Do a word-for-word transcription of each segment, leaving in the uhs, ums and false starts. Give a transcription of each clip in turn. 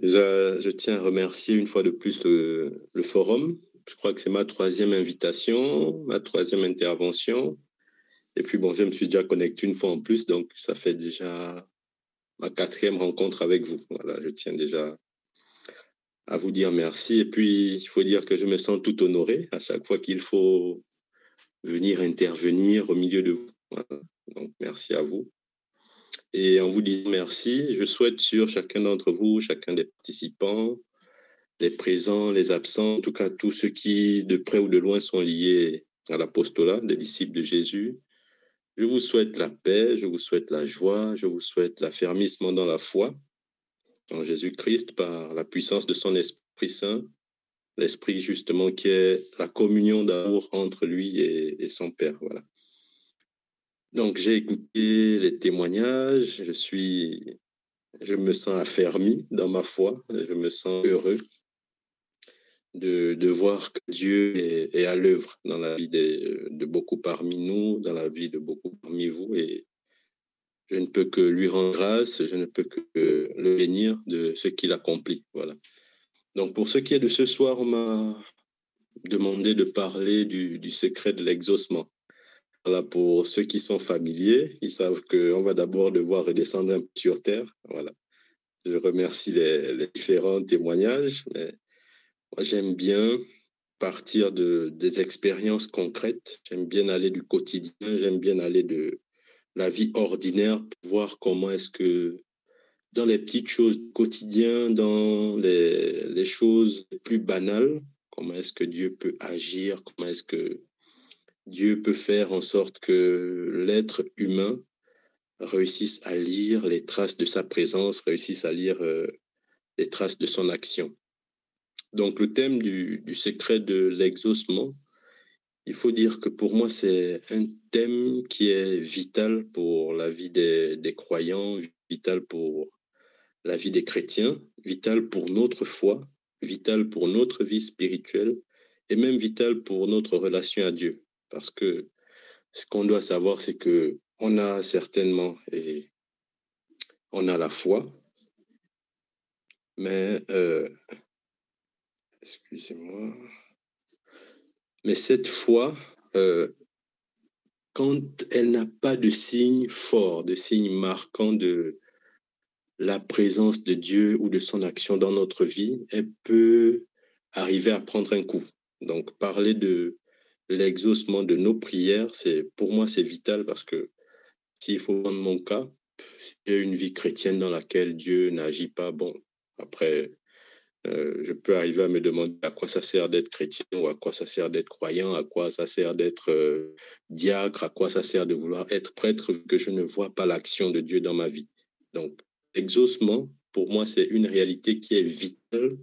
Déjà, je tiens à remercier une fois de plus le, le forum. Je crois que c'est ma troisième invitation, ma troisième intervention. Et puis, bon, je me suis déjà connecté une fois en plus, donc ça fait déjà ma quatrième rencontre avec vous. Voilà, je tiens déjà à vous dire merci. Et puis, il faut dire que je me sens tout honoré à chaque fois qu'il faut venir intervenir au milieu de vous. Voilà. Donc, merci à vous. Et en vous disant merci, je souhaite sur chacun d'entre vous, chacun des participants, les présents, les absents, en tout cas tous ceux qui, de près ou de loin, sont liés à l'apostolat des disciples de Jésus. Je vous souhaite la paix, je vous souhaite la joie, je vous souhaite l'affermissement dans la foi en Jésus-Christ par la puissance de son Esprit Saint, l'Esprit justement qui est la communion d'amour entre lui et, et son Père. Voilà. Donc j'ai écouté les témoignages, je suis, je me sens affermi dans ma foi, je me sens heureux de, de voir que Dieu est, est à l'œuvre dans la vie de, de beaucoup parmi nous, dans la vie de beaucoup parmi vous. Et je ne peux que lui rendre grâce, je ne peux que le bénir de ce qu'il accomplit. Voilà. Donc, pour ce qui est de ce soir, on m'a demandé de parler du, du secret de l'exaucement. Voilà, pour ceux qui sont familiers, ils savent qu'on va d'abord devoir redescendre un peu sur terre. Voilà. Je remercie les, les différents témoignages, mais moi, j'aime bien partir de, des expériences concrètes. J'aime bien aller du quotidien, j'aime bien aller de la vie ordinaire pour voir comment est-ce que dans les petites choses du quotidien, dans les, les choses les plus banales, comment est-ce que Dieu peut agir, comment est-ce que Dieu peut faire en sorte que l'être humain réussisse à lire les traces de sa présence, réussisse à lire euh, les traces de son action. Donc le thème du, du secret de l'exaucement, il faut dire que pour moi, c'est un thème qui est vital pour la vie des, des croyants, vital pour la vie des chrétiens, vital pour notre foi, vital pour notre vie spirituelle et même vital pour notre relation à Dieu. Parce que ce qu'on doit savoir, c'est que on a certainement, et on a la foi, mais, euh, excusez-moi, mais cette foi, euh, quand elle n'a pas de signe fort, de signe marquant de la présence de Dieu ou de son action dans notre vie, elle peut arriver à prendre un coup. Donc, parler de l'exaucement de nos prières, c'est, pour moi, c'est vital parce que s'il faut prendre mon cas, j'ai une vie chrétienne dans laquelle Dieu n'agit pas. Bon, après, euh, je peux arriver à me demander à quoi ça sert d'être chrétien ou à quoi ça sert d'être croyant, à quoi ça sert d'être euh, diacre, à quoi ça sert de vouloir être prêtre, que je ne vois pas l'action de Dieu dans ma vie. Donc, l'exaucement, pour moi, c'est une réalité qui est vitale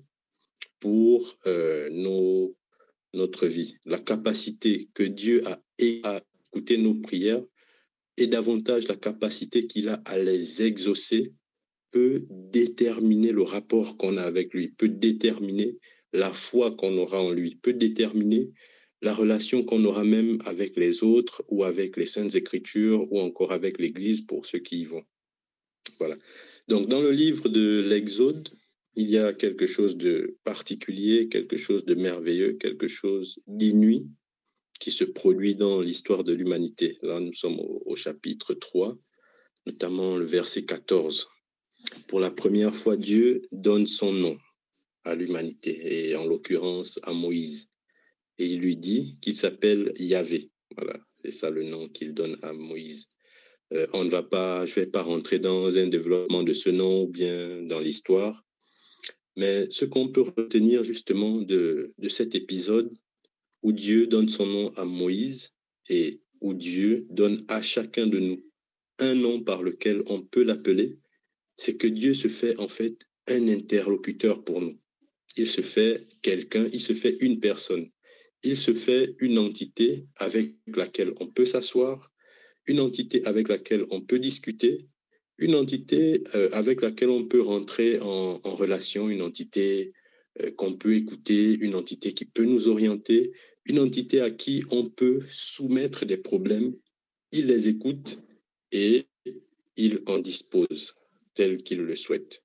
pour euh, nos, notre vie. La capacité que Dieu a à écouter nos prières et davantage la capacité qu'il a à les exaucer peut déterminer le rapport qu'on a avec lui, peut déterminer la foi qu'on aura en lui, peut déterminer la relation qu'on aura même avec les autres ou avec les Saintes Écritures ou encore avec l'Église pour ceux qui y vont. Voilà. Donc, dans le livre de l'Exode, il y a quelque chose de particulier, quelque chose de merveilleux, quelque chose d'inouï qui se produit dans l'histoire de l'humanité. Là, nous sommes au, au chapitre trois, notamment le verset quatorze. Pour la première fois, Dieu donne son nom à l'humanité, et en l'occurrence à Moïse. Et il lui dit qu'il s'appelle Yahvé. Voilà, c'est ça le nom qu'il donne à Moïse. Euh, on ne va pas, je ne vais pas rentrer dans un développement de ce nom ou bien dans l'histoire, mais ce qu'on peut retenir justement de, de cet épisode où Dieu donne son nom à Moïse et où Dieu donne à chacun de nous un nom par lequel on peut l'appeler, c'est que Dieu se fait en fait un interlocuteur pour nous. Il se fait quelqu'un, il se fait une personne. Il se fait une entité avec laquelle on peut s'asseoir, une entité avec laquelle on peut discuter, une entité euh, avec laquelle on peut rentrer en, en relation, une entité euh, qu'on peut écouter, une entité qui peut nous orienter, une entité à qui on peut soumettre des problèmes. Il les écoute et il en dispose tel qu'il le souhaite.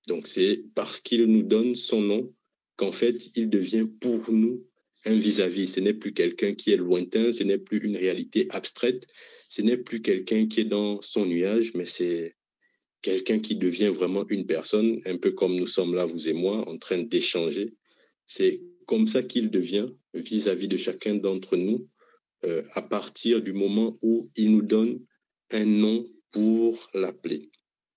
Donc, c'est parce qu'il nous donne son nom qu'en fait, il devient pour nous un vis-à-vis. Ce n'est plus quelqu'un qui est lointain, ce n'est plus une réalité abstraite, ce n'est plus quelqu'un qui est dans son nuage, mais c'est quelqu'un qui devient vraiment une personne, un peu comme nous sommes là, vous et moi, en train d'échanger. C'est comme ça qu'il devient vis-à-vis de chacun d'entre nous, euh, à partir du moment où il nous donne un nom pour l'appeler.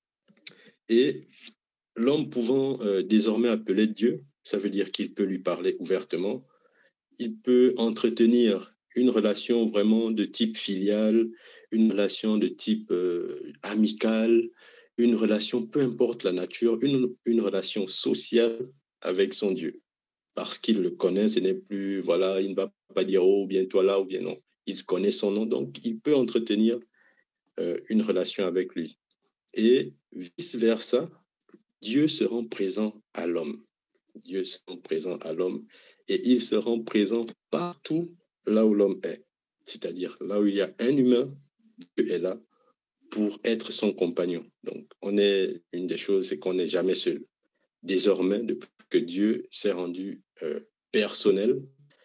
Et l'homme pouvant euh, désormais appeler Dieu, ça veut dire qu'il peut lui parler ouvertement, il peut entretenir une relation vraiment de type filial, une relation de type euh, amical, une relation, peu importe la nature, une, une relation sociale avec son Dieu. Parce qu'il le connaît, ce n'est plus, voilà, il ne va pas dire, oh, bien toi là, ou bien non. Il connaît son nom, donc il peut entretenir euh, une relation avec lui. Et vice-versa, Dieu se rend présent à l'homme. Dieu se rend présent à l'homme et il se rend présent partout là où l'homme est. C'est-à-dire là où il y a un humain, Dieu est là pour être son compagnon. Donc, on est, une des choses, c'est qu'on n'est jamais seul. Désormais, depuis que Dieu s'est rendu euh, personnel,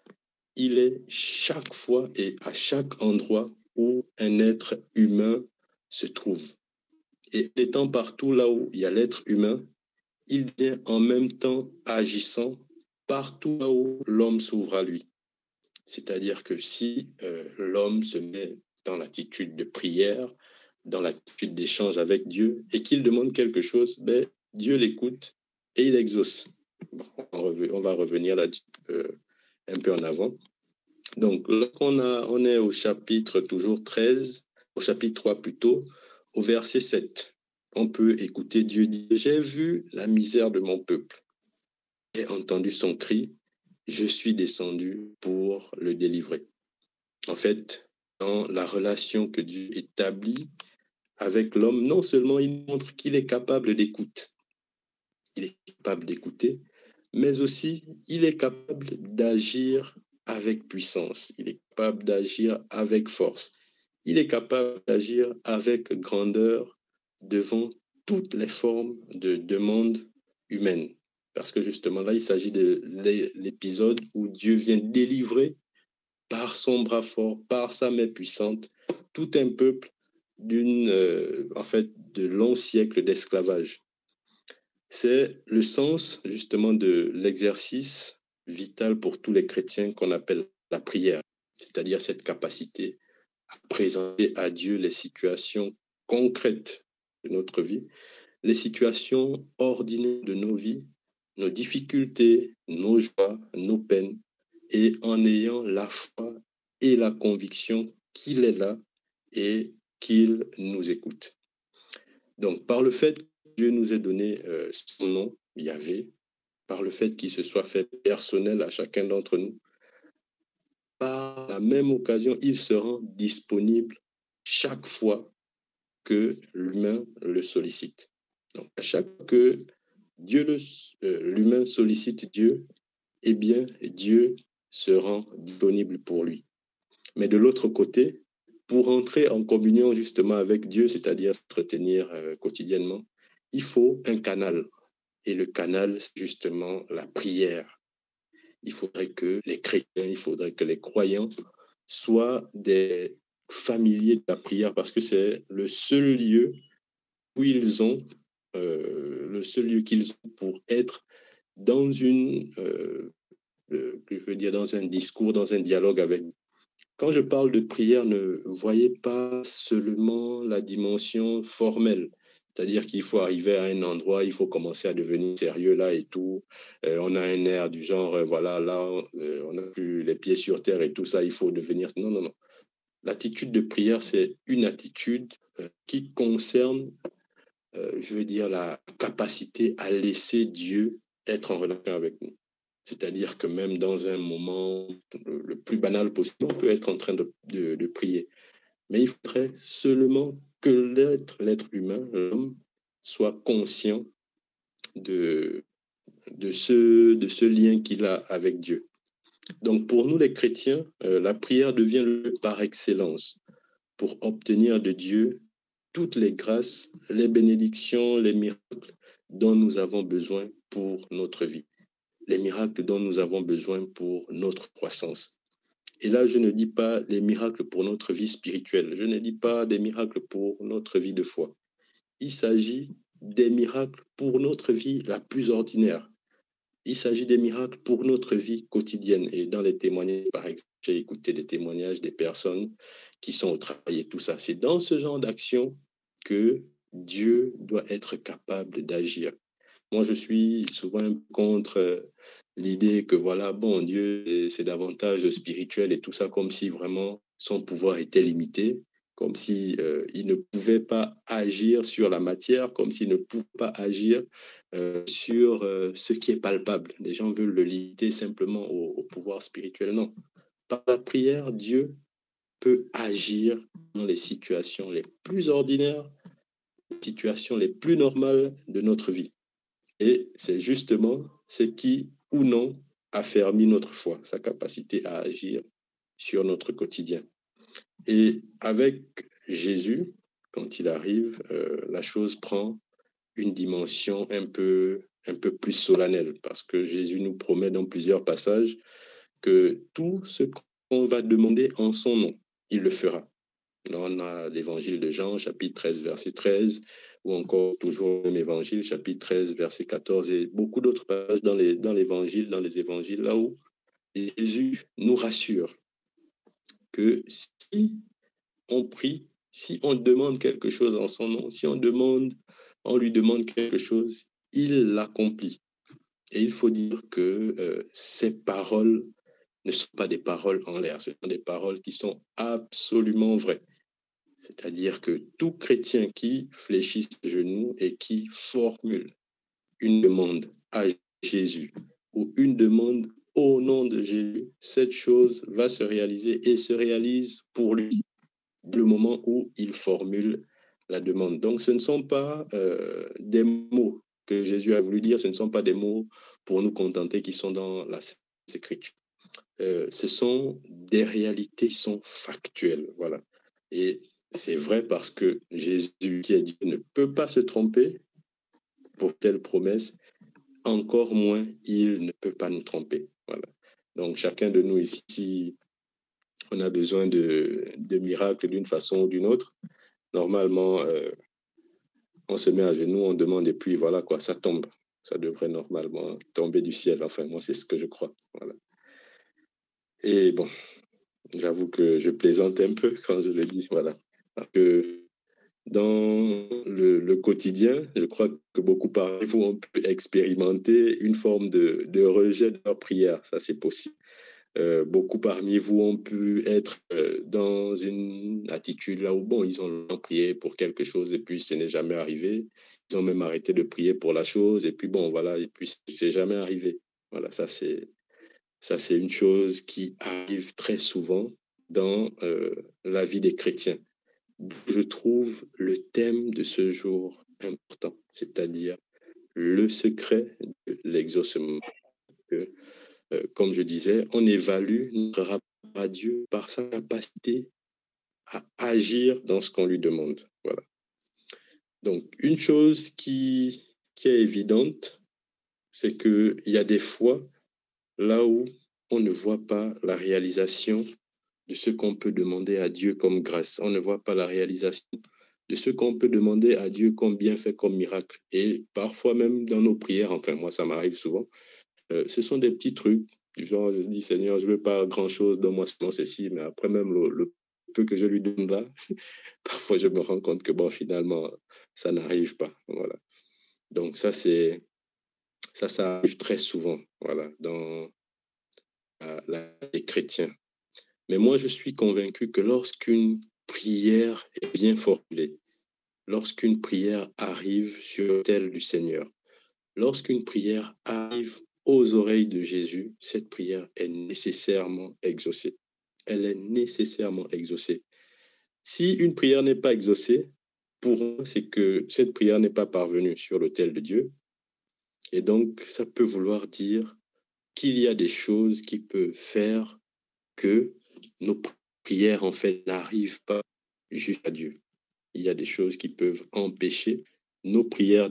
il est chaque fois et à chaque endroit où un être humain se trouve. Et étant partout là où il y a l'être humain, il vient en même temps agissant partout là où l'homme s'ouvre à lui. C'est-à-dire que si euh, l'homme se met dans l'attitude de prière, dans l'attitude d'échange avec Dieu, et qu'il demande quelque chose, ben, Dieu l'écoute et il exauce. Bon, on va revenir là euh, un peu en avant. Donc, lorsqu'on a, on est au chapitre toujours treize, au chapitre trois plutôt, au verset sept, on peut écouter Dieu dire, j'ai vu la misère de mon peuple, j'ai entendu son cri, je suis descendu pour le délivrer. En fait, dans la relation que Dieu établit avec l'homme, non seulement il montre qu'il est capable d'écoute, il est capable d'écouter, mais aussi il est capable d'agir avec puissance, il est capable d'agir avec force, il est capable d'agir avec grandeur devant toutes les formes de demande humaine. Parce que justement là, il s'agit de l'épisode où Dieu vient délivrer par son bras fort, par sa main puissante, tout un peuple d'une, euh, en fait, de longs siècles d'esclavage. C'est le sens justement de l'exercice vital pour tous les chrétiens qu'on appelle la prière, c'est-à-dire cette capacité à présenter à Dieu les situations concrètes de notre vie, les situations ordinaires de nos vies, nos difficultés, nos joies, nos peines, et en ayant la foi et la conviction qu'il est là et qu'il nous écoute. Donc, par le fait que Dieu nous ait donné euh, son nom, Yahvé, par le fait qu'il se soit fait personnel à chacun d'entre nous, par la même occasion, il se rend disponible chaque fois que l'humain le sollicite. Donc, à chaque fois que Dieu le, euh, l'humain sollicite Dieu, eh bien, Dieu se rend disponible pour lui. Mais de l'autre côté, pour entrer en communion justement avec Dieu, c'est-à-dire s'entretenir euh, quotidiennement, il faut un canal. Et le canal, c'est justement la prière. Il faudrait que les chrétiens, il faudrait que les croyants soient des familiers de la prière parce que c'est le seul lieu où ils ont, euh, le seul lieu qu'ils ont pour être dans une, euh, euh, je veux dire, dans un discours, dans un dialogue avec Dieu. Quand je parle de prière, ne voyez pas seulement la dimension formelle. C'est-à-dire qu'il faut arriver à un endroit, il faut commencer à devenir sérieux là et tout. Euh, on a un air du genre, euh, voilà, là, euh, on n'a plus les pieds sur terre et tout ça, il faut devenir... Non, non, non. L'attitude de prière, c'est une attitude euh, qui concerne, euh, je veux dire, la capacité à laisser Dieu être en relation avec nous. C'est-à-dire que même dans un moment le plus banal possible, on peut être en train de, de, de prier. Mais il faudrait seulement que l'être, l'être humain, l'homme, soit conscient de, de, ce, de ce lien qu'il a avec Dieu. Donc pour nous les chrétiens, euh, la prière devient le par excellence pour obtenir de Dieu toutes les grâces, les bénédictions, les miracles dont nous avons besoin pour notre vie, les miracles dont nous avons besoin pour notre croissance. Et là, je ne dis pas les miracles pour notre vie spirituelle, je ne dis pas des miracles pour notre vie de foi. Il s'agit des miracles pour notre vie la plus ordinaire. Il s'agit des miracles pour notre vie quotidienne. Et dans les témoignages, par exemple, j'ai écouté des témoignages des personnes qui sont au travail et tout ça. C'est dans ce genre d'action que Dieu doit être capable d'agir. Moi, je suis souvent contre l'idée que, voilà, bon, Dieu, c'est davantage spirituel et tout ça, comme si vraiment son pouvoir était limité, comme si euh, il ne pouvait pas agir sur la matière, comme s'il ne pouvait pas agir euh, sur euh, ce qui est palpable. Les gens veulent le limiter simplement au, au pouvoir spirituel. Non. Par la prière, Dieu peut agir dans les situations les plus ordinaires, les situations les plus normales de notre vie. Et c'est justement ce qui, ou non, affermit notre foi, sa capacité à agir sur notre quotidien. Et avec Jésus, quand il arrive, euh, la chose prend une dimension un peu, un peu plus solennelle, parce que Jésus nous promet dans plusieurs passages que tout ce qu'on va demander en son nom, il le fera. Là, on a l'évangile de Jean, chapitre treize, verset treize, ou encore toujours le même évangile, chapitre treize, verset quatorze, et beaucoup d'autres passages dans, les, dans l'évangile, dans les évangiles, là où Jésus nous rassure que si on prie, si on demande quelque chose en son nom, si on demande, on lui demande quelque chose, il l'accomplit. Et il faut dire que euh, ces paroles ne sont pas des paroles en l'air, ce sont des paroles qui sont absolument vraies. C'est-à-dire que tout chrétien qui fléchit ses genoux et qui formule une demande à Jésus ou une demande au nom de Jésus, cette chose va se réaliser et se réalise pour lui le moment où il formule la demande. Donc, ce ne sont pas euh, des mots que Jésus a voulu dire, ce ne sont pas des mots pour nous contenter qui sont dans la Écriture. Euh, ce sont des réalités qui sont factuelles, voilà. Et c'est vrai parce que Jésus, qui est Dieu, ne peut pas se tromper pour telle promesse, encore moins il ne peut pas nous tromper. Voilà. Donc chacun de nous ici, on a besoin de, de miracles d'une façon ou d'une autre. Normalement, euh, on se met à genoux, on demande et puis voilà quoi, ça tombe. Ça devrait normalement tomber du ciel. Enfin, moi, c'est ce que je crois. Voilà. Et bon, j'avoue que je plaisante un peu quand je le dis, voilà. Parce que dans le, le quotidien, je crois que beaucoup parmi vous ont pu expérimenter une forme de, de rejet de leur prière. Ça, c'est possible. Euh, beaucoup parmi vous ont pu être euh, dans une attitude là où, bon, ils ont prié pour quelque chose et puis ce n'est jamais arrivé. Ils ont même arrêté de prier pour la chose et puis, bon, voilà, et puis c'est jamais arrivé. Voilà, ça, c'est, ça, c'est une chose qui arrive très souvent dans euh, la vie des chrétiens. Je trouve le thème de ce jour important, c'est-à-dire le secret de l'exaucement. Que, euh, comme je disais, on évalue notre rapport à Dieu par sa capacité à agir dans ce qu'on lui demande. Voilà. Donc, une chose qui, qui est évidente, c'est qu'il y a des fois là où on ne voit pas la réalisation de ce qu'on peut demander à Dieu comme grâce. On ne voit pas la réalisation de ce qu'on peut demander à Dieu comme bienfait, comme miracle. Et parfois même dans nos prières, enfin moi ça m'arrive souvent, euh, ce sont des petits trucs, du genre je dis Seigneur, je ne veux pas grand-chose, donne-moi seulement ceci, mais après même le, le peu que je lui donne là, parfois je me rends compte que bon, finalement, ça n'arrive pas. Voilà. Donc ça, c'est ça, ça arrive très souvent, voilà, dans la, la, les chrétiens. Mais moi, je suis convaincu que lorsqu'une prière est bien formulée, lorsqu'une prière arrive sur l'autel du Seigneur, lorsqu'une prière arrive aux oreilles de Jésus, cette prière est nécessairement exaucée. Elle est nécessairement exaucée. Si une prière n'est pas exaucée, pour moi, c'est que cette prière n'est pas parvenue sur l'autel de Dieu. Et donc, ça peut vouloir dire qu'il y a des choses qui peuvent faire que nos prières, en fait, n'arrivent pas jusqu'à Dieu. Il y a des choses qui peuvent empêcher nos prières d'arriver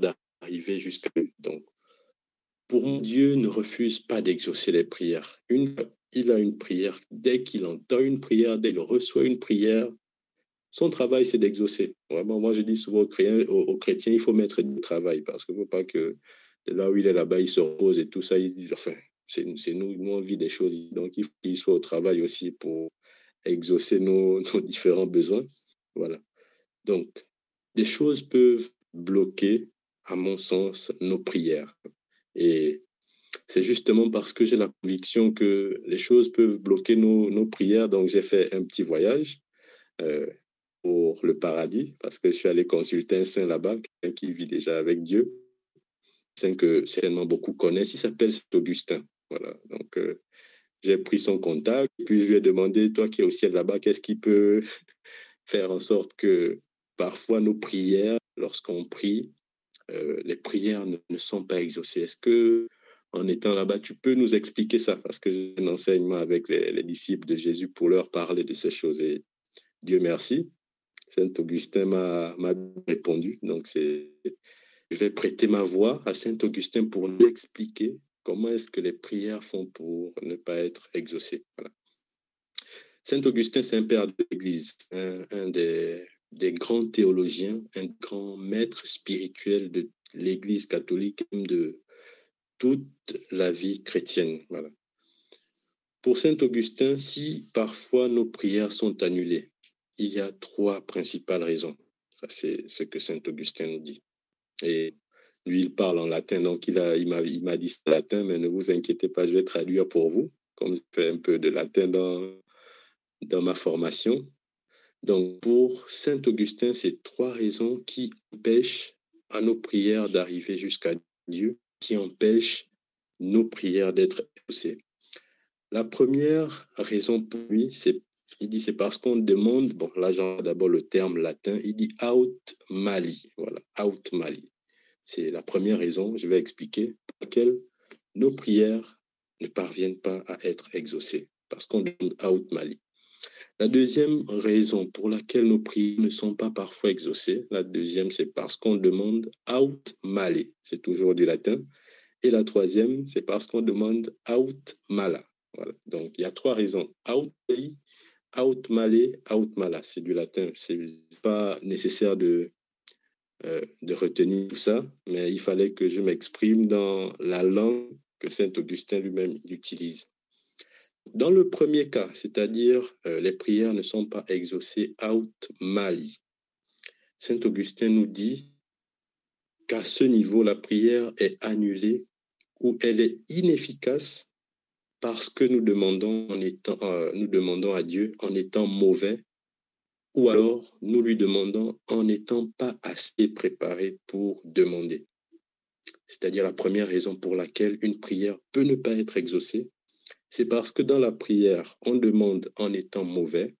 arriver jusqu'à eux. Donc, pour moi, Dieu ne refuse pas d'exaucer les prières. Une fois il a une prière, dès qu'il entend une prière, dès qu'il reçoit une prière, son travail, c'est d'exaucer. Vraiment, moi, je dis souvent aux chrétiens, aux, aux chrétiens il faut mettre du travail parce qu'il ne faut pas que là où il est là-bas, il se repose et tout ça. Il, enfin, c'est nous, nous, on vit des choses. Donc, il faut qu'il soit au travail aussi pour exaucer nos, nos différents besoins. Voilà. Donc, des choses peuvent bloquer, à mon sens, nos prières. Et c'est justement parce que j'ai la conviction que les choses peuvent bloquer nos, nos prières. Donc, j'ai fait un petit voyage euh, pour le paradis parce que je suis allé consulter un saint là-bas, quelqu'un qui vit déjà avec Dieu, un saint que certainement beaucoup connaissent. Il s'appelle Saint Augustin. Voilà. Donc, euh, j'ai pris son contact, puis je lui ai demandé, toi qui es au ciel là-bas, qu'est-ce qui peut faire en sorte que parfois nos prières, lorsqu'on prie, euh, les prières ne, ne sont pas exaucées. Est-ce que, en étant là-bas, tu peux nous expliquer ça? Parce que j'ai un enseignement avec les, les disciples de Jésus pour leur parler de ces choses. Et Dieu merci, Saint Augustin m'a répondu. Donc, c'est, je vais prêter ma voix à Saint Augustin pour nous expliquer comment est-ce que les prières font pour ne pas être exaucées. Voilà. Saint Augustin, c'est un père de l'Église, un, un des, des grands théologiens, un grand maître spirituel de l'Église catholique, de toute la vie chrétienne. Voilà. Pour Saint Augustin, si parfois nos prières sont annulées, il y a trois principales raisons. Ça, c'est ce que Saint Augustin nous dit. Et lui, il parle en latin, donc il a, il m'a, il m'a dit ça en latin, mais ne vous inquiétez pas, je vais traduire pour vous, comme je fais un peu de latin dans, dans ma formation. Donc, pour Saint Augustin, c'est trois raisons qui empêchent à nos prières d'arriver jusqu'à Dieu, qui empêchent nos prières d'être exaucées. La première raison pour lui, c'est, il dit, c'est parce qu'on demande, bon, là, j'ai d'abord le terme latin, il dit aut mali, voilà, aut mali. C'est la première raison, je vais expliquer, pour laquelle nos prières ne parviennent pas à être exaucées, parce qu'on demande aut mali. La deuxième raison pour laquelle nos prières ne sont pas parfois exaucées, la deuxième, c'est parce qu'on demande aut male, c'est toujours du latin. Et la troisième, c'est parce qu'on demande aut mala. Voilà. Donc, il y a trois raisons. Aut mali, aut male, aut mala. C'est du latin. Ce n'est pas nécessaire de, euh, de retenir tout ça, mais il fallait que je m'exprime dans la langue que Saint Augustin lui-même utilise. Dans le premier cas, c'est-à-dire euh, les prières ne sont pas exaucées aut mali, Saint Augustin nous dit qu'à ce niveau, la prière est annulée ou elle est inefficace parce que nous demandons, en étant, euh, nous demandons à Dieu en étant mauvais, ou alors nous lui demandons en n'étant pas assez préparés pour demander. C'est-à-dire la première raison pour laquelle une prière peut ne pas être exaucée, c'est parce que dans la prière, on demande en étant mauvais,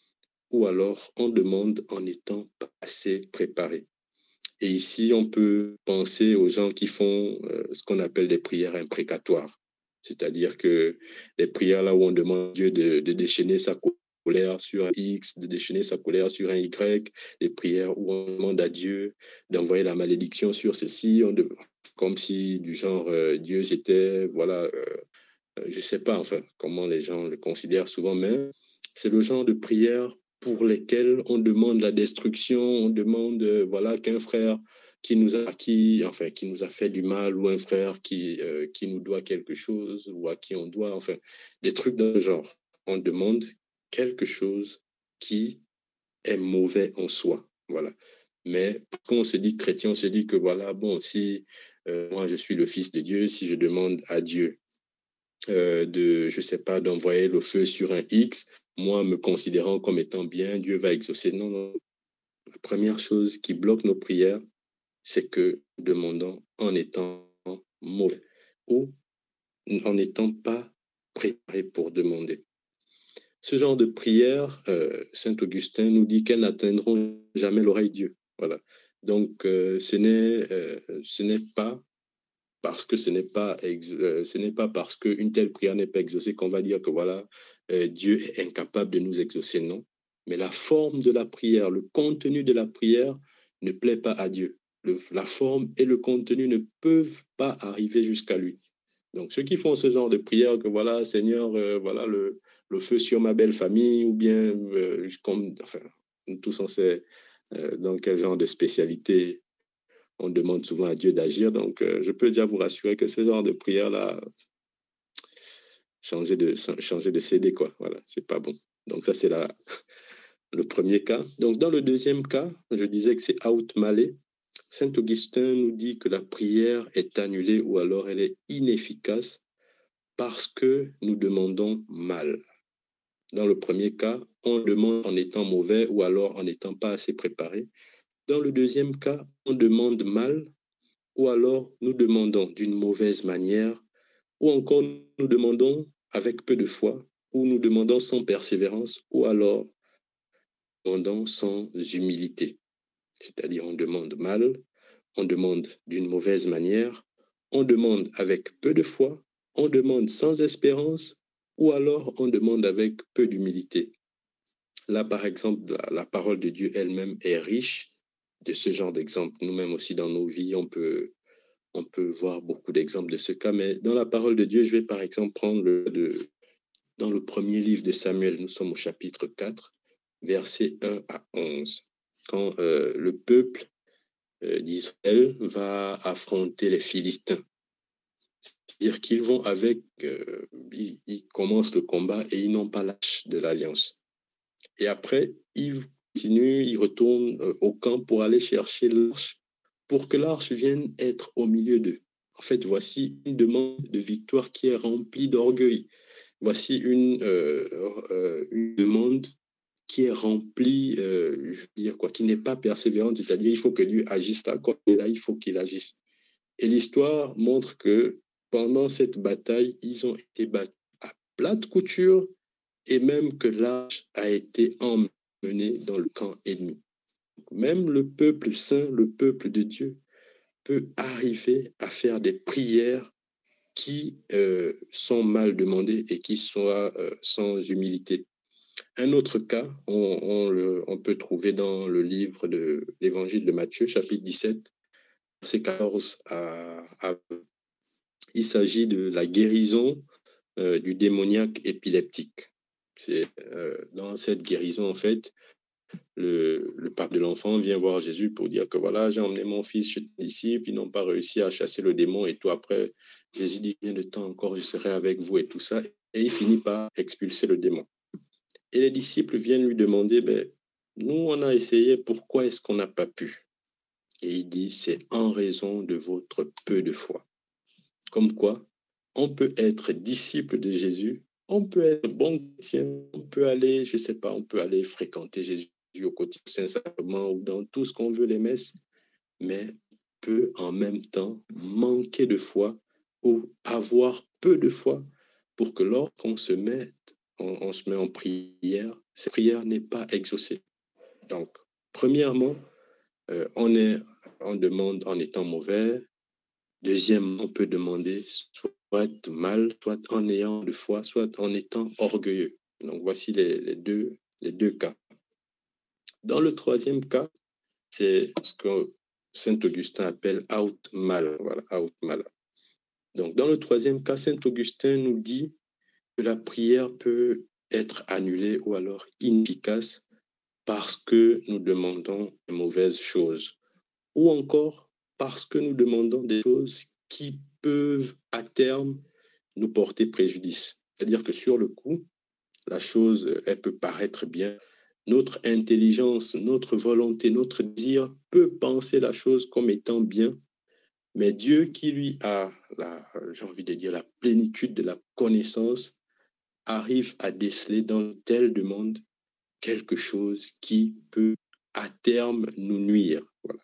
ou alors on demande en n'étant pas assez préparé. Et ici, on peut penser aux gens qui font euh, ce qu'on appelle des prières imprécatoires. C'est-à-dire que les prières là où on demande à Dieu de, de déchaîner sa colère sur un X, de déchaîner sa colère sur un Y, les prières où on demande à Dieu d'envoyer la malédiction sur ceci, on de, comme si du genre euh, Dieu c'était, voilà, euh, je ne sais pas enfin comment les gens le considèrent souvent, mais c'est le genre de prière pour lesquelles on demande la destruction, on demande euh, voilà qu'un frère qui nous a qui enfin qui nous a fait du mal ou un frère qui euh, qui nous doit quelque chose ou à qui on doit enfin des trucs de ce genre. On demande quelque chose qui est mauvais en soi, voilà. Mais quand on se dit chrétien, on se dit que voilà bon si euh, moi je suis le fils de Dieu, si je demande à Dieu euh, de, je sais pas, d'envoyer le feu sur un X, moi me considérant comme étant bien, Dieu va exaucer. Non, non. La première chose qui bloque nos prières, c'est que nous demandons en étant mauvais ou en n'étant pas préparés pour demander. Ce genre de prière, euh, Saint Augustin nous dit qu'elles n'atteindront jamais l'oreille de Dieu. Voilà. Donc, euh, ce n'est euh, ce n'est pas parce que ce n'est pas, euh, ce n'est pas parce qu'une telle prière n'est pas exaucée qu'on va dire que voilà, euh, Dieu est incapable de nous exaucer, non. Mais la forme de la prière, le contenu de la prière ne plaît pas à Dieu. le, la forme et le contenu ne peuvent pas arriver jusqu'à lui. Donc, ceux qui font ce genre de prière, que voilà, Seigneur, euh, voilà le, le feu sur ma belle famille, ou bien, euh, comme, enfin, tous on sait euh, dans quel genre de spécialité on demande souvent à Dieu d'agir. Donc, euh, je peux déjà vous rassurer que ce genre de prière-là, changer de, changer de C D, quoi. Voilà, c'est pas bon. Donc, ça, c'est la, le premier cas. Donc, dans le deuxième cas, je disais que c'est out malé. Saint Augustin nous dit que la prière est annulée ou alors elle est inefficace parce que nous demandons mal. Dans le premier cas, on demande en étant mauvais ou alors en n'étant pas assez préparé. Dans le deuxième cas, on demande mal ou alors nous demandons d'une mauvaise manière ou encore nous demandons avec peu de foi ou nous demandons sans persévérance ou alors demandons sans humilité. C'est-à-dire on demande mal, on demande d'une mauvaise manière, on demande avec peu de foi, on demande sans espérance ou alors on demande avec peu d'humilité. Là, par exemple, la, la parole de Dieu elle-même est riche de ce genre d'exemples. Nous-mêmes aussi dans nos vies, on peut, on peut voir beaucoup d'exemples de ce cas, mais dans la parole de Dieu, je vais par exemple prendre le de, dans le premier livre de Samuel, nous sommes au chapitre quatre, versets un à onze. Quand euh, le peuple euh, d'Israël va affronter les Philistins, c'est-à-dire qu'ils vont avec, euh, ils, ils commencent le combat et ils n'ont pas l'âge de l'alliance. Et après, ils continuent, ils retournent euh, au camp pour aller chercher l'arche, pour que l'arche vienne être au milieu d'eux. En fait, voici une demande de victoire qui est remplie d'orgueil. Voici une, euh, euh, une demande qui est remplie, euh, je veux dire quoi, qui n'est pas persévérante, c'est-à-dire il faut que Dieu agisse là, quand il est là, il faut qu'il agisse. Et l'histoire montre que pendant cette bataille, ils ont été battus à plate couture et même que l'arche a été emmenée dans le camp ennemi. Même le peuple saint, le peuple de Dieu, peut arriver à faire des prières qui euh, sont mal demandées et qui soient euh, sans humilité. Un autre cas, on, on, le, on peut trouver dans le livre de l'Évangile de Matthieu, chapitre dix-sept, verset quatorze à, à il s'agit de la guérison euh, du démoniaque épileptique. C'est euh, dans cette guérison, en fait, le, le père de l'enfant vient voir Jésus pour dire que voilà, j'ai emmené mon fils chez tes disciples, ils n'ont pas réussi à chasser le démon, et tout. Après, Jésus dit, combien de temps encore je serai avec vous et tout ça, et il finit par expulser le démon. Et les disciples viennent lui demander, ben, nous, on a essayé, pourquoi est-ce qu'on n'a pas pu? Et il dit, c'est en raison de votre peu de foi. Comme quoi, on peut être disciple de Jésus, on peut être bon chrétien, on peut aller, je ne sais pas, on peut aller fréquenter Jésus au quotidien, sincèrement, ou dans tout ce qu'on veut, les messes, mais peut en même temps manquer de foi ou avoir peu de foi pour que lorsqu'on se met, on, on se met en prière, cette prière n'est pas exaucée. Donc, premièrement, euh, on, est, on demande en étant mauvais. Deuxièmement, on peut demander soit mal, soit en ayant de foi, soit en étant orgueilleux. Donc, voici les, les, deux, les deux cas. Dans le troisième cas, c'est ce que Saint Augustin appelle out mal. Voilà, out mal. Donc, dans le troisième cas, Saint Augustin nous dit que la prière peut être annulée ou alors inefficace parce que nous demandons de mauvaises choses, ou encore parce que nous demandons des choses qui peuvent à terme nous porter préjudice. C'est-à-dire que sur le coup, la chose, elle peut paraître bien. Notre intelligence, notre volonté, notre désir peut penser la chose comme étant bien, mais Dieu qui lui a, la, j'ai envie de dire, la plénitude de la connaissance, arrive à déceler dans telle demande quelque chose qui peut à terme nous nuire. Voilà.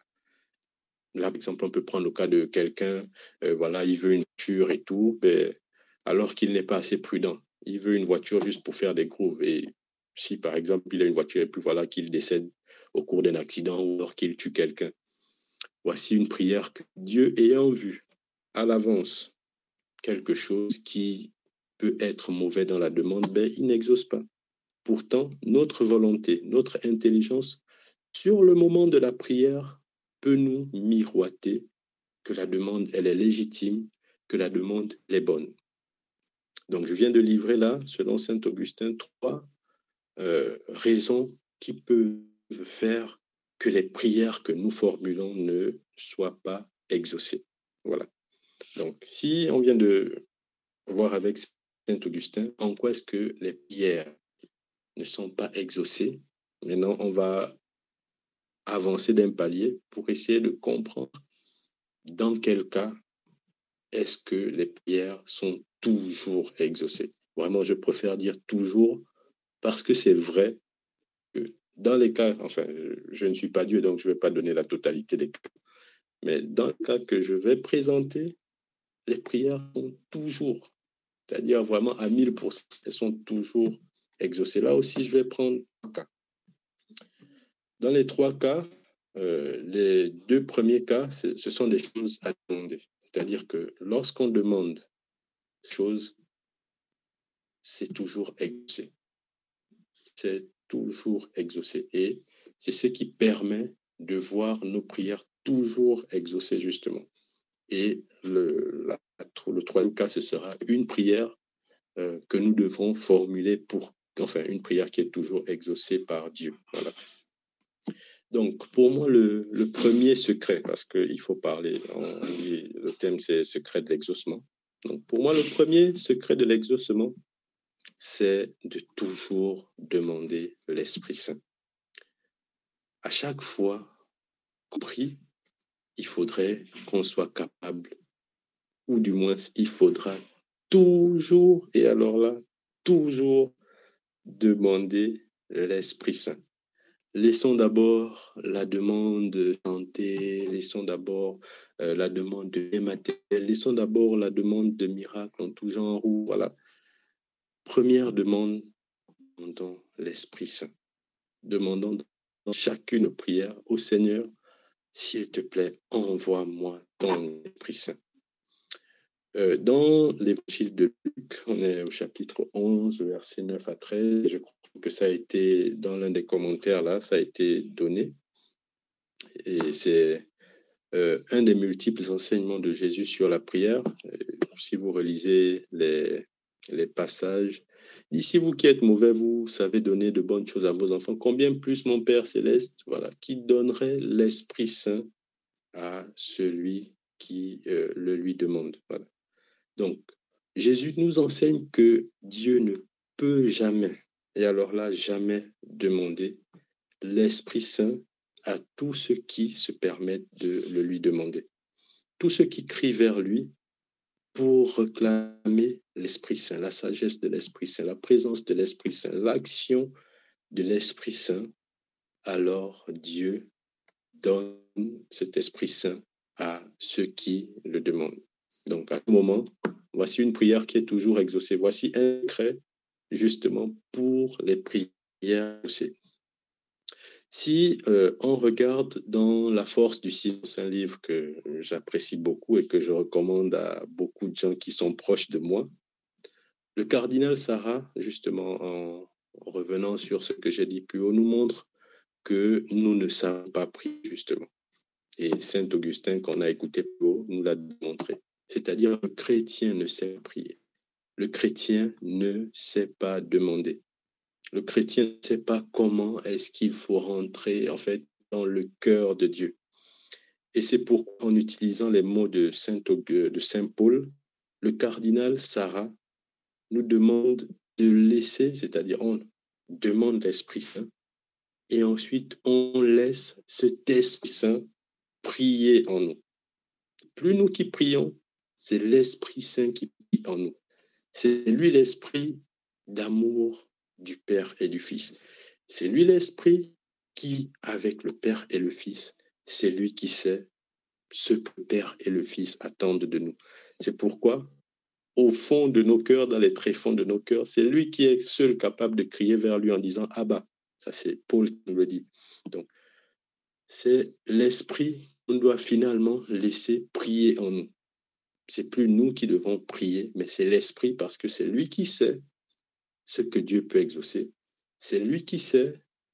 Là, par exemple, on peut prendre le cas de quelqu'un, euh, voilà, il veut une voiture et tout, ben, alors qu'il n'est pas assez prudent. Il veut une voiture juste pour faire des grooves. Et si, par exemple, il a une voiture et puis voilà, qu'il décède au cours d'un accident ou alors qu'il tue quelqu'un, voici une prière que Dieu, ayant vu à l'avance quelque chose qui peut être mauvais dans la demande, ben, il n'exauce pas. Pourtant, notre volonté, notre intelligence, sur le moment de la prière, peut nous miroiter que la demande, elle est légitime, que la demande, elle est bonne. Donc, je viens de livrer là, selon saint Augustin, trois euh, raisons qui peuvent faire que les prières que nous formulons ne soient pas exaucées. Voilà. Donc, si on vient de voir avec saint Augustin en quoi est-ce que les prières ne sont pas exaucées, maintenant, on va avancer d'un palier pour essayer de comprendre dans quel cas est-ce que les prières sont toujours exaucées. Vraiment, je préfère dire toujours parce que c'est vrai que dans les cas, enfin, je ne suis pas Dieu, donc je ne vais pas donner la totalité des cas, mais dans le cas que je vais présenter, les prières sont toujours, c'est-à-dire vraiment à mille pour cent, elles sont toujours exaucées. Là aussi, je vais prendre un cas. Dans les trois cas, euh, les deux premiers cas, ce sont des choses à demander. C'est-à-dire que lorsqu'on demande chose, c'est toujours exaucé. C'est toujours exaucé. Et c'est ce qui permet de voir nos prières toujours exaucées, justement. Et le, la, le troisième cas, ce sera une prière euh, que nous devons formuler pour, enfin, une prière qui est toujours exaucée par Dieu. Voilà. Donc, pour moi, le, le premier secret, parce qu'il faut parler, on dit, le thème, c'est secret de l'exaucement. Donc, pour moi, le premier secret de l'exaucement, c'est de toujours demander l'Esprit Saint. À chaque fois qu'on prie, il faudrait qu'on soit capable, ou du moins, il faudra toujours, et alors là, toujours demander l'Esprit Saint. Laissons d'abord la demande de santé, laissons d'abord euh, la demande de matériel, laissons d'abord la demande de miracles en tout genre. Ou, voilà. Première demande, demandons l'Esprit Saint. Demandons dans chacune prière au Seigneur, s'il te plaît, envoie-moi ton Esprit Saint. Euh, dans l'évangile de Luc, on est au chapitre onze, versets neuf à treize. Je crois que ça a été, dans l'un des commentaires là, ça a été donné. Et c'est euh, un des multiples enseignements de Jésus sur la prière. Euh, si vous relisez les, les passages, « Ici, vous qui êtes mauvais, vous savez donner de bonnes choses à vos enfants. Combien plus mon Père céleste, voilà, qui donnerait l'Esprit Saint à celui qui euh, le lui demande. » Voilà. Donc, Jésus nous enseigne que Dieu ne peut jamais, et alors là, jamais demander l'Esprit Saint à tous ceux qui se permettent de le lui demander. Tous ceux qui crient vers lui pour réclamer l'Esprit Saint, la sagesse de l'Esprit Saint, la présence de l'Esprit Saint, l'action de l'Esprit Saint, alors Dieu donne cet Esprit Saint à ceux qui le demandent. Donc, à ce moment, voici une prière qui est toujours exaucée. Voici un secret, justement, pour les prières exaucées. Si euh, on regarde dans La force du silence, un livre que j'apprécie beaucoup et que je recommande à beaucoup de gens qui sont proches de moi, le cardinal Sarah, justement, en revenant sur ce que j'ai dit plus haut, nous montre que nous ne savons pas prier, justement. Et saint Augustin, qu'on a écouté plus haut, nous l'a démontré. C'est-à-dire, le chrétien ne sait pas prier. Le chrétien ne sait pas demander. Le chrétien ne sait pas comment est-ce qu'il faut rentrer, en fait, dans le cœur de Dieu. Et c'est pourquoi, en utilisant les mots de saint, de saint Paul, le cardinal Sarah nous demande de laisser, c'est-à-dire on demande l'Esprit Saint, et ensuite on laisse cet Esprit Saint prier en nous. Plus nous qui prions, c'est l'Esprit Saint qui prie en nous. C'est lui l'Esprit d'amour du Père et du Fils. C'est lui l'Esprit qui, avec le Père et le Fils, c'est lui qui sait ce que le Père et le Fils attendent de nous. C'est pourquoi, au fond de nos cœurs, dans les tréfonds de nos cœurs, c'est lui qui est seul capable de crier vers lui en disant « Abba ». Ça, c'est Paul qui nous le dit. Donc, c'est l'Esprit qu'on doit finalement laisser prier en nous. C'est plus nous qui devons prier, mais c'est l'Esprit, parce que c'est lui qui sait ce que Dieu peut exaucer. C'est lui qui sait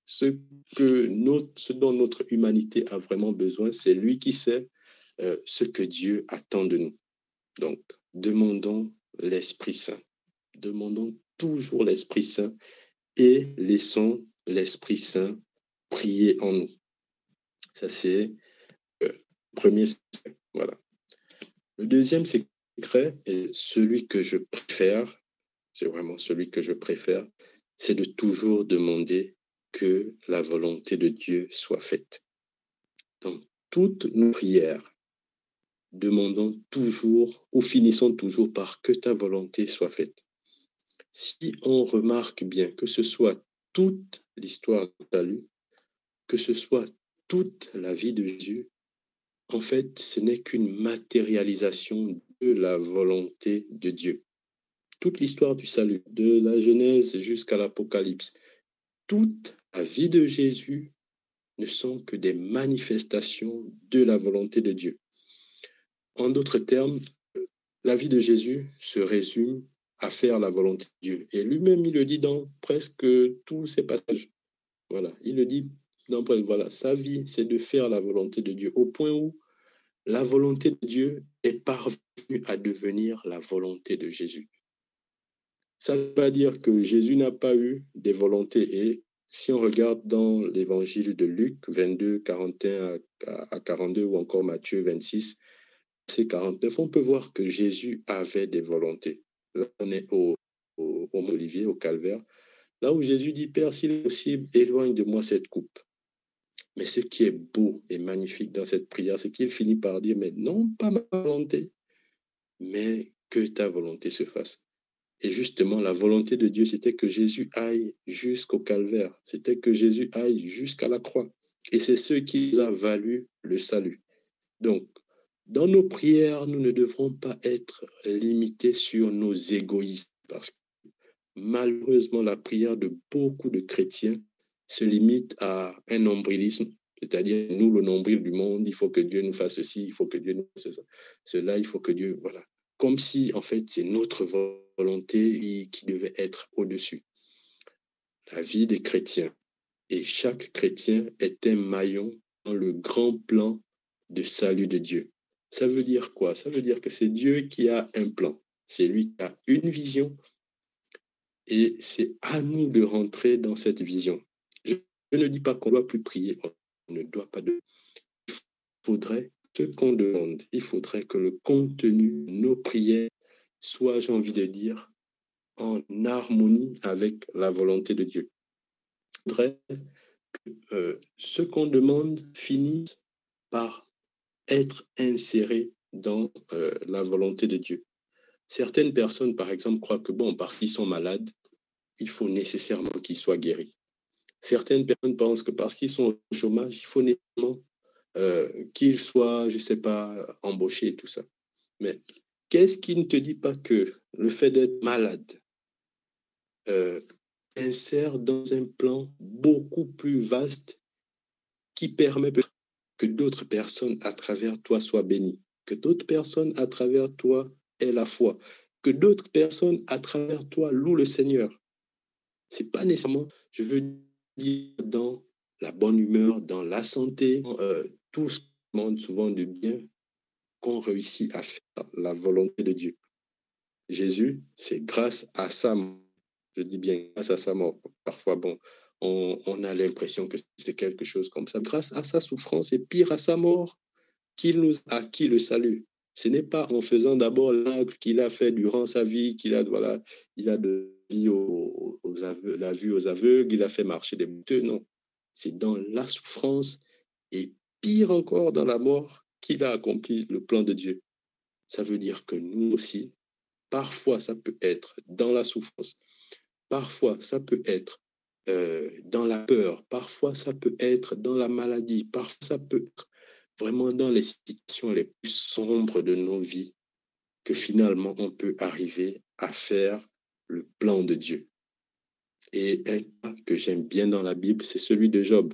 ce, que notre, ce dont notre humanité a vraiment besoin, c'est lui qui sait euh, ce que Dieu attend de nous. Donc, demandons l'Esprit Saint. Demandons toujours l'Esprit Saint et laissons l'Esprit Saint prier en nous. Ça, c'est le euh, premier secret. Voilà. Le deuxième secret, et celui que je préfère, c'est vraiment celui que je préfère, c'est de toujours demander que la volonté de Dieu soit faite. Dans toutes nos prières, demandons toujours ou finissons toujours par que ta volonté soit faite. Si on remarque bien que ce soit toute l'histoire du salut, que ce soit toute la vie de Jésus, en fait, ce n'est qu'une matérialisation de la volonté de Dieu. Toute l'histoire du salut, de la Genèse jusqu'à l'Apocalypse, toute la vie de Jésus ne sont que des manifestations de la volonté de Dieu. En d'autres termes, la vie de Jésus se résume à faire la volonté de Dieu. Et lui-même, il le dit dans presque tous ses passages. Voilà, il le dit dans presque, voilà, sa vie, c'est de faire la volonté de Dieu, au point où la volonté de Dieu est parvenue à devenir la volonté de Jésus. Ça ne veut pas dire que Jésus n'a pas eu des volontés. Et si on regarde dans l'évangile de Luc vingt-deux, quarante et un à quarante-deux, ou encore Matthieu vingt-six, verset quarante-neuf, on peut voir que Jésus avait des volontés. Là, on est au, au, au Mont Olivier, au Calvaire, là où Jésus dit, Père, s'il est possible, éloigne de moi cette coupe. Mais ce qui est beau et magnifique dans cette prière, c'est qu'il finit par dire, mais non pas ma volonté, mais que ta volonté se fasse. Et justement, la volonté de Dieu, c'était que Jésus aille jusqu'au calvaire. C'était que Jésus aille jusqu'à la croix. Et c'est ce qui nous a valu le salut. Donc, dans nos prières, nous ne devrons pas être limités sur nos égoïsmes. Parce que malheureusement, la prière de beaucoup de chrétiens se limite à un nombrilisme. C'est-à-dire, nous, le nombril du monde, il faut que Dieu nous fasse ceci, il faut que Dieu nous fasse cela, il faut que Dieu... Voilà. Comme si, en fait, c'est notre volonté qui devait être au-dessus. La vie des chrétiens, et chaque chrétien est un maillon dans le grand plan de salut de Dieu. Ça veut dire quoi? Ça veut dire que c'est Dieu qui a un plan. C'est lui qui a une vision et c'est à nous de rentrer dans cette vision. Je, je ne dis pas qu'on ne doit plus prier, on ne doit pas de... Il faudrait ce qu'on demande, il faudrait que le contenu de nos prières soit, j'ai envie de dire, en harmonie avec la volonté de Dieu. Il faudrait que euh, ce qu'on demande finisse par être inséré dans euh, la volonté de Dieu. Certaines personnes, par exemple, croient que, bon, parce qu'ils sont malades, il faut nécessairement qu'ils soient guéris. Certaines personnes pensent que parce qu'ils sont au chômage, il faut nécessairement euh, qu'ils soient, je ne sais pas, embauchés et tout ça. Mais qu'est-ce qui ne te dit pas que le fait d'être malade euh, insère dans un plan beaucoup plus vaste qui permet que d'autres personnes à travers toi soient bénies, que d'autres personnes à travers toi aient la foi, que d'autres personnes à travers toi louent le Seigneur. C'est pas nécessairement, je veux dire, dans la bonne humeur, dans la santé, euh, tout ce monde souvent de bien qu'on réussit à faire la volonté de Dieu. Jésus, c'est grâce à sa mort, je dis bien grâce à sa mort. Parfois, bon, on, on a l'impression que c'est quelque chose comme ça. Grâce à sa souffrance et pire à sa mort, qu'il nous a acquis le salut. Ce n'est pas en faisant d'abord l'acte qu'il a fait durant sa vie, qu'il a, voilà, il a de vie aux, aux aveugles, la vue aux aveugles, il a fait marcher des boiteux, non. C'est dans la souffrance et pire encore dans la mort qu'il a accompli le plan de Dieu. Ça veut dire que nous aussi, parfois ça peut être dans la souffrance, parfois ça peut être euh, dans la peur, parfois ça peut être dans la maladie, parfois ça peut être vraiment dans les situations les plus sombres de nos vies que finalement on peut arriver à faire le plan de Dieu. Et un cas que j'aime bien dans la Bible, c'est celui de Job.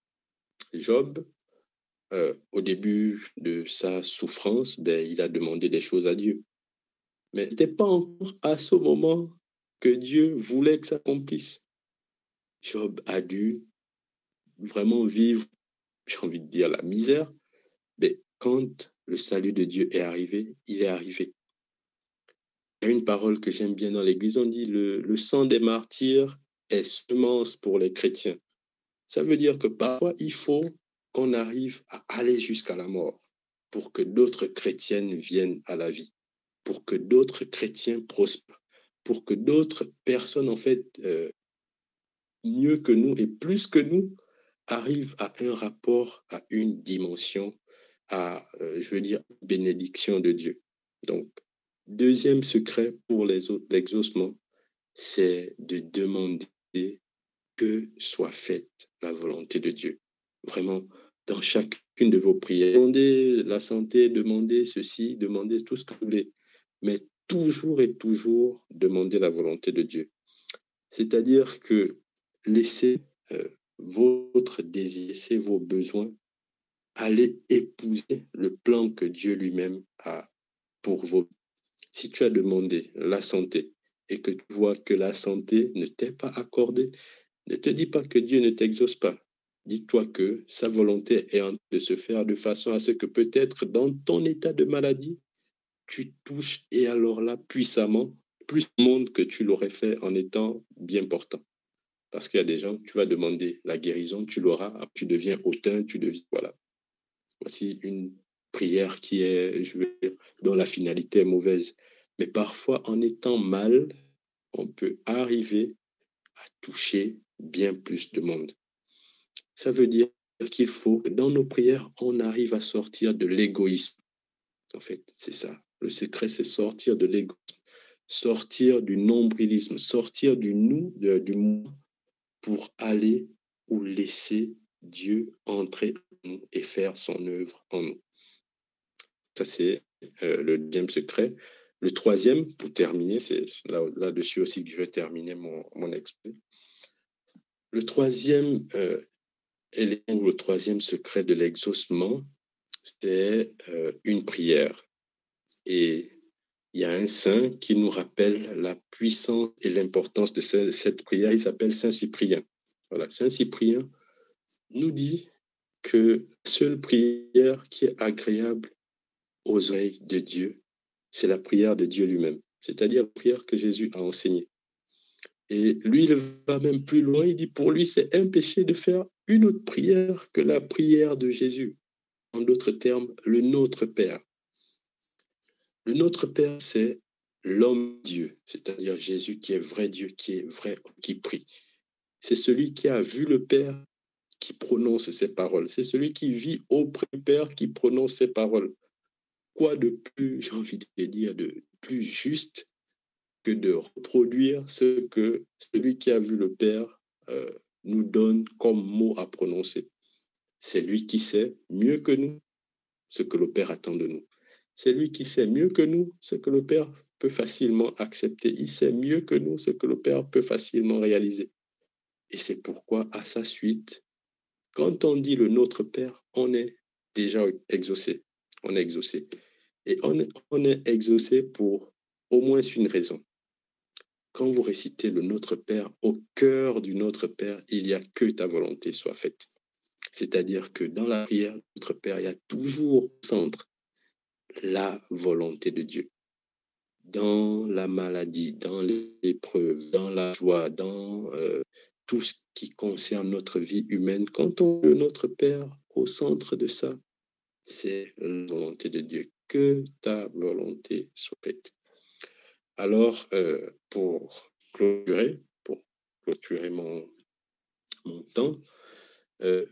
Job, euh, au début de sa souffrance, ben, il a demandé des choses à Dieu. Mais ce n'était pas encore à ce moment que Dieu voulait que ça s'accomplisse. Job a dû vraiment vivre, j'ai envie de dire, la misère, mais quand le salut de Dieu est arrivé, il est arrivé. Il y a une parole que j'aime bien dans l'Église, on dit le, le sang des martyrs est semence pour les chrétiens. Ça veut dire que parfois, il faut qu'on arrive à aller jusqu'à la mort pour que d'autres chrétiennes viennent à la vie, pour que d'autres chrétiens prospèrent, pour que d'autres personnes, en fait, euh, mieux que nous et plus que nous, arrivent à un rapport, à une dimension, à, euh, je veux dire, bénédiction de Dieu. Donc, deuxième secret pour les autres, l'exaucement, c'est de demander que soit faite la volonté de Dieu. Vraiment, dans chacune de vos prières, demandez la santé, demandez ceci, demandez tout ce que vous voulez, mais toujours et toujours demander la volonté de Dieu. C'est-à-dire que laissez euh, votre désir, laissez vos besoins aller épouser le plan que Dieu lui-même a pour vous. Si tu as demandé la santé et que tu vois que la santé ne t'est pas accordée, ne te dis pas que Dieu ne t'exauce pas. Dis-toi que sa volonté est en train de se faire de façon à ce que peut-être dans ton état de maladie, tu touches et alors là, puissamment, plus de monde que tu l'aurais fait en étant bien portant. Parce qu'il y a des gens, tu vas demander la guérison, tu l'auras, tu deviens hautain, tu deviens, voilà. Voici une prière qui est, je veux dire, dont la finalité est mauvaise. Mais parfois, en étant mal, on peut arriver à toucher bien plus de monde. Ça veut dire qu'il faut que dans nos prières, on arrive à sortir de l'égoïsme. En fait, c'est ça. Le secret, c'est sortir de l'égoïsme, sortir du nombrilisme, sortir du nous, de, du moi, pour aller ou laisser Dieu entrer en nous et faire son œuvre en nous. Ça, c'est euh, le deuxième secret. Le troisième, pour terminer, c'est là, là-dessus aussi que je vais terminer mon, mon exposé. Le troisième euh, élément ou le troisième secret de l'exaucement, c'est euh, une prière. Et il y a un saint qui nous rappelle la puissance et l'importance de ce, cette prière. Il s'appelle Saint Cyprien. Voilà, Saint Cyprien nous dit que la seule prière qui est agréable aux oreilles de Dieu, c'est la prière de Dieu lui-même, c'est-à-dire la prière que Jésus a enseignée. Et lui, il va même plus loin, il dit pour lui, c'est un péché de faire une autre prière que la prière de Jésus. En d'autres termes, le Notre Père. Le Notre Père, c'est l'homme Dieu, c'est-à-dire Jésus qui est vrai Dieu, qui est vrai, qui prie. C'est celui qui a vu le Père qui prononce ces paroles. C'est celui qui vit auprès du Père qui prononce ces paroles. Quoi de plus, j'ai envie de dire, de plus juste que de reproduire ce que celui qui a vu le Père euh, nous donne comme mot à prononcer. C'est lui qui sait mieux que nous ce que le Père attend de nous. C'est lui qui sait mieux que nous ce que le Père peut facilement accepter. Il sait mieux que nous ce que le Père peut facilement réaliser. Et c'est pourquoi, à sa suite, quand on dit le Notre Père, on est déjà exaucé. On est exaucé. Et on est, on est exaucé pour au moins une raison. Quand vous récitez le Notre Père, au cœur du Notre Père, il n'y a que ta volonté soit faite. C'est-à-dire que dans la prière du Notre Père, il y a toujours au centre la volonté de Dieu. Dans la maladie, dans l'épreuve, dans la joie, dans euh, tout ce qui concerne notre vie humaine, quand on veut notre Père au centre de ça, c'est la volonté de Dieu. Que ta volonté soit faite. Alors, euh, pour clôturer, pour clôturer mon, mon temps, euh,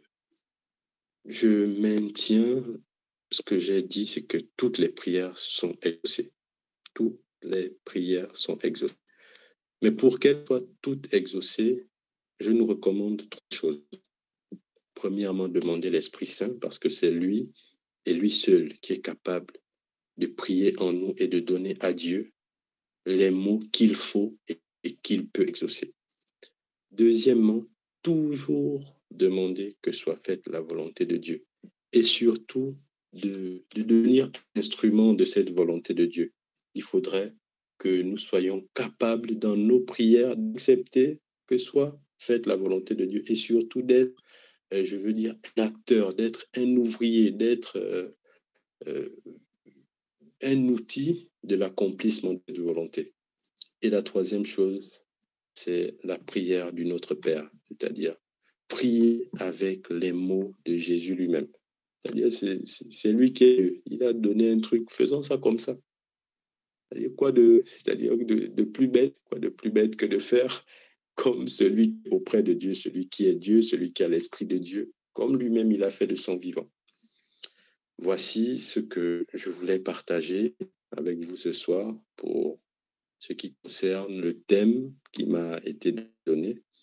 je maintiens ce que j'ai dit, c'est que toutes les prières sont exaucées. Toutes les prières sont exaucées. Mais pour qu'elles soient toutes exaucées, je nous recommande trois choses. Premièrement, demander l'Esprit Saint, parce que c'est lui et lui seul qui est capable de prier en nous et de donner à Dieu les mots qu'il faut et, et qu'il peut exaucer. Deuxièmement, toujours demander que soit faite la volonté de Dieu et surtout de, de devenir instrument de cette volonté de Dieu. Il faudrait que nous soyons capables dans nos prières d'accepter que soit faite la volonté de Dieu et surtout d'être euh, je veux dire, un acteur, d'être un ouvrier, d'être euh, euh, un outil de l'accomplissement de cette volonté. Et la troisième chose, c'est la prière du Notre Père, c'est-à-dire prier avec les mots de Jésus lui-même. C'est-à-dire, c'est, c'est, c'est lui qui est, il a donné un truc, faisons ça comme ça. C'est-à-dire, quoi de, c'est-à-dire de, de plus bête, quoi de plus bête que de faire comme celui auprès de Dieu, celui qui est Dieu, celui qui a l'Esprit de Dieu, comme lui-même il a fait de son vivant. Voici ce que je voulais partager avec vous ce soir pour ce qui concerne le thème qui m'a été donné.